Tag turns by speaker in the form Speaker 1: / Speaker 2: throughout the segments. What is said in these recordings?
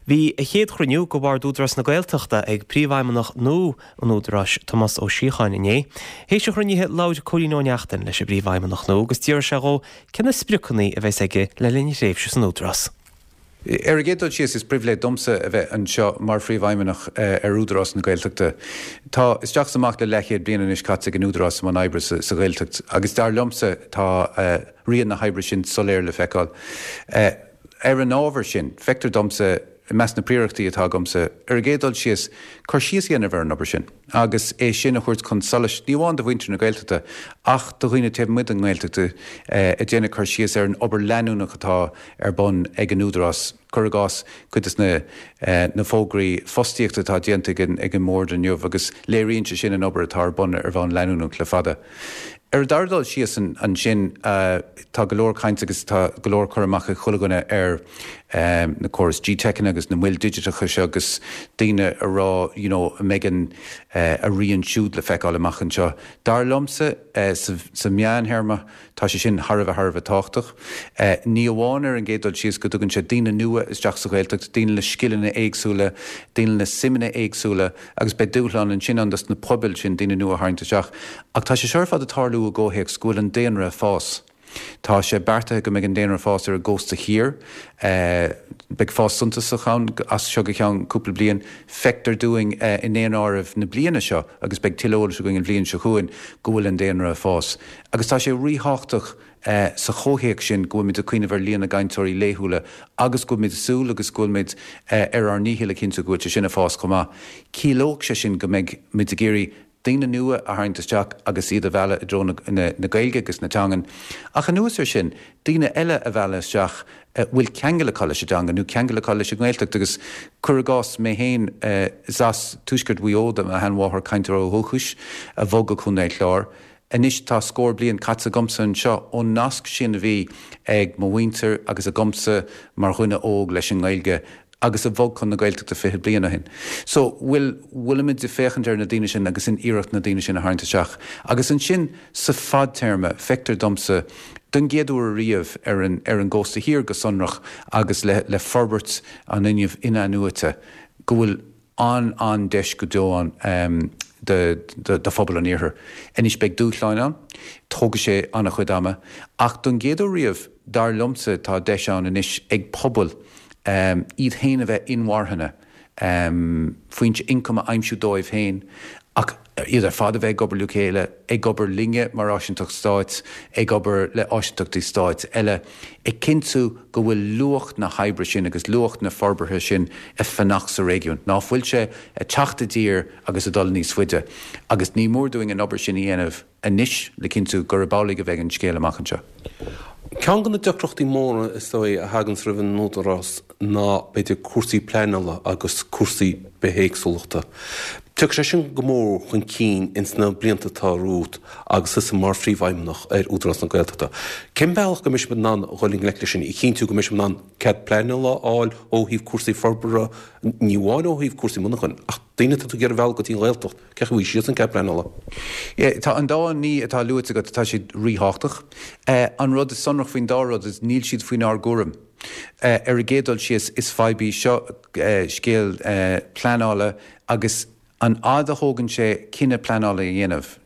Speaker 1: Bhí a chéad chruniú go bhar dúdras na Gaeltachta ag príomhhaimneach nó an údras Thomas Ó Síocháin inné. Hééis se chruníthe láid cholíóneachtain leis a príomhhaimneach nó, agus tíir se go cinna sprucannaí a bheits aige le linn réimhse san údras.
Speaker 2: Gédal sios is privléid domsa a bheith an seo mar phríomhhaimneach údras na Gaeltachta. Tá is teach amach le lechéad bliana is caite an údras man Ibre sa Gaeltacht, agus dar lomsa tá rion na Ibre sin soléir le feicáil. An ábhar sin, feictar domsa meas na príochtaí atá gomsa, gédal sios chuir sios dhéanamh ar an obair sin. Agus é sin a chuirt chun solas níomháin do bhaintear na Gaeltachta, ach do chuoine taobh muid an Gaeltachta a déanana chuir sios ar an obair leanúnach atá ar bun ag an údras. Curgás chuidas na fógraí fostíochta tá déanta ag an mór den nniuh agus léiríonn sin an obair atá ar bun ar bhain leanúnach le fada. Dardal sios an sin tá golóir caint agus tá golóir chuirmach a chulaganna ar na choras G-Techin agus na bhfuil digitacha se agus daine a rá megan a rion siúd le feicáil amachchan seo. Dar lomsa sa meán herma tá sé sin Harbh táchtach. Ní amháin ar an gédal sios go dtugann sé daine nua is deach sa Gaeltacht, daine le scileanna éagsúla, daine le simina éagsúla, agus be dúchlan an sin andas na pobil sin daine nua hainte seach. Ach tá sé seirfad atá a ggóthaigh scoil an déanra fás. Tá sé berta go mé an déanra fás ar a ggósta hir, beag fás suntas a chan as seo go cheann cúpla blian feictar dúing in éon áibh na bliana seo, agus beag tilóil se going an blion se chuin gohfuil an déanra fás. Agus tá sé ríthachtaach sa chóhéic sin go mid a cuioine bhar líana gaiintóirí léthúla, agus go mid súil agus go mid ar níhéile cinnta go se sinna fás comá. Cílóg sé sin go méid mid a géirí daine nua a hainteteach agus iad a bheile a dró na Gaeilge agus na teangan. Ach an nuas ar sin, daine eile a bheile isteach bhfuil ceangala chola sé teangan, nó ceangala chola sé Gaeltacht agus curgás mé héin zas tuisgurt bhuióda a henmháthar caintear ó thuchais a bhóga chun é chlár. Inis tá scór blion catsa gomsa an seo ón nasc sin a bhí ag mo winter agus a gomsa mar chuine óg leis an Gaeilge agus a bhog chun na Gaeltachta fiche bliana hin. So bhfuil imid de féchantar na daine sin agus in iirecht na daine sin a hainteteach. Agus an sin sa fad terme feictar domsa don géadú a riamh ar an ggósta hir go sonrach agus le forbert an inniuh ina nuata go bhfuil an deis go dóán de phobal an iarthar. Inis beag dúchláin an, tóga sé anna chudáma, ach don géadú riamh dar lomsa tá deis an inis ag pobal iad héin a bheith inmharthanna faointe income a aimsiú dóibh héin, ach iad ar fad a bheith gobar luchéile, ag gobar linge mar áisinteach stáit, ag gobar le áisinteachtaí stáit eile, ag cinnú go bhfuil luacht na Ibre sin agus luacht na forbartha sin a fannach sa régiún. Ná bhfuil sé a teachta dír agus a dul níos fuide, agus ní mór doing an obair sin dhéanamh a níis le cinnú gur a bálaigh a bheith an scéal amachchan seo.
Speaker 3: Ceann gan na deachreachtaí móra is dói a hagan sribhan nódarás ná beidir cuasaí pleanala agus cuasaí behéagsúlachta. Tuag sé sin go mór chun cín ins na blianta tá rút agus is mar phríomhhaimneach ar údras na Gaeltachta. Cén bealach go mis ná ghoilín le sin I cín tú go mis ná cead pleanala áil ó híh cuasaí forbara níháin ó híh cuasaí munachan. Ach daine tú gur bhil go tí Gaeltacht, ceach bhí sios an cead pleanala.
Speaker 2: Tá an dáin ní atá luúte go tá siad ríthachtaach. An rud is sonrach faoin dárad is níl siad faoin ár gúram. Ar a gédal sios is feibí seo scéal pleanála agus an áda thógann sé cinenne pleanála a dhéanamh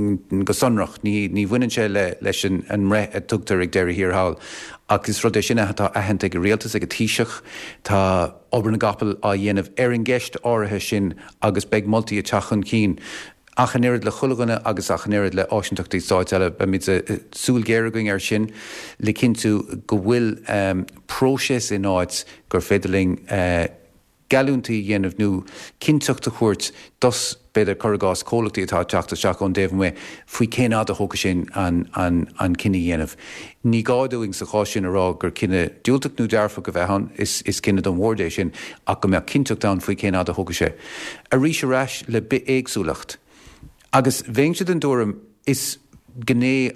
Speaker 2: go sonrach ní bhaineann sé leis an ré a tugtar ag deirí híorthall. Agus rud é sinna atá ahananta go réaltas ag a tíiseach, tá obair na gapal a dhéanamh ar an gceist áirithe sin agus beag moltaí a teachan cín. Achanéad le chulaganna agus achanéad le áisinteachtaí stáit eile be mid súlgéirgoing ar sin le cinnú go bhfuil próses in áit gur féidirling galúntaí dhéanamh nó cinteachta chuirt dos beidir curgás cólachtaí atá teachta seach ón déobh mé faoi céad a thóga sin an cinenne dhéanamh. Ní gáúing sa chá sin ará gur cinenne dúilteach nó dearfa go bheithan is cinenne don mórdééis sin ach go mbeadh cinteach an faoi céad a thóga sé. A rís aráis le bit éagsúlacht. Agus bhéin siad an dúram is gné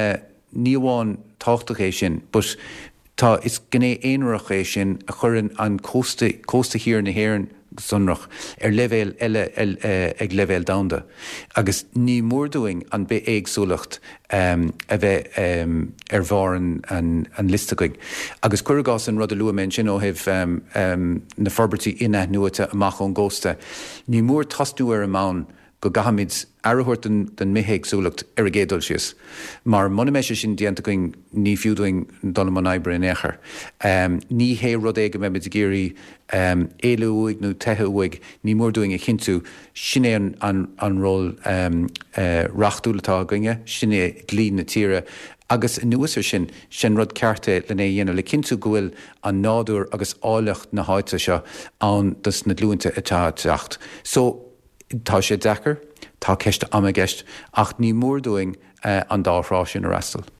Speaker 2: níomháin táchtach é sin, but tá is gné éonrach é sin a churann an cósta hir na héireann sunrach levéil eile ag levéil damda. Agus ní mórdúing an be éagsúlacht a bheith bhar an listaigh. Agus cuirgás an rud a luamen sin ó hih na forbertí ine nuata amach ón ggósta. Ní mór tasú ar amán go gahamid arhuirt den méhéag súlacht ar a gédul sios. Mar monaméise sin dianta going ní fiúdoing Donamon Ibre in éair. Ní hé rud éige me mit géirí éileúig nó tetheúig ní mór doing a chinú sinné an ról rachtúlatá gonge, sinné glín na tíre, agus nuasar sin rud certe le dhéana le cinú gohfuil an nádúr agus áilecht na háite seo an dus na glúinte atá teacht. So tá sé dechar, tá ceiste am a gceist, ach ní mór doing an dárá sin a rastal.